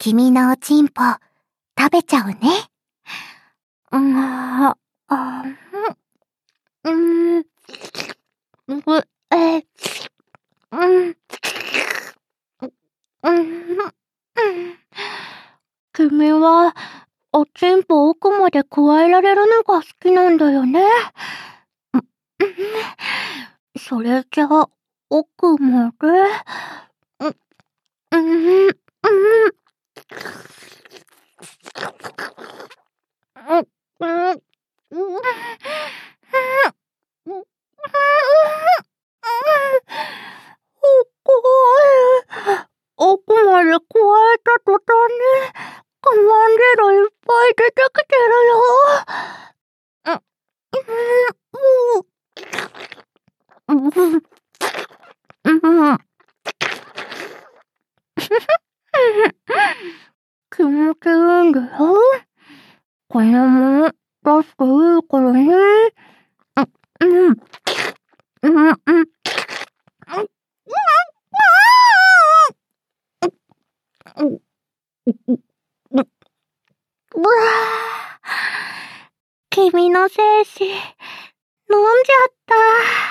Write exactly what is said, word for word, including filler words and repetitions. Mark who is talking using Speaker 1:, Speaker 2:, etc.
Speaker 1: 君のおちんぽ、食べちゃうね。うー、あ、うん、うー、え、うん、うん、君は、おちんぽ奥まで加えられるのが好きなんだよね。それじゃあ、奥まで、うん、うん、うん、うん、うん、奥まで加えた途端に、カマンベールいっぱい出てきてるよ。うん、うん、うん、気持ちいいんだよ。これも、出していいからね。うん、うん、うん、うん。うわぁ、君の精子、飲んじゃった。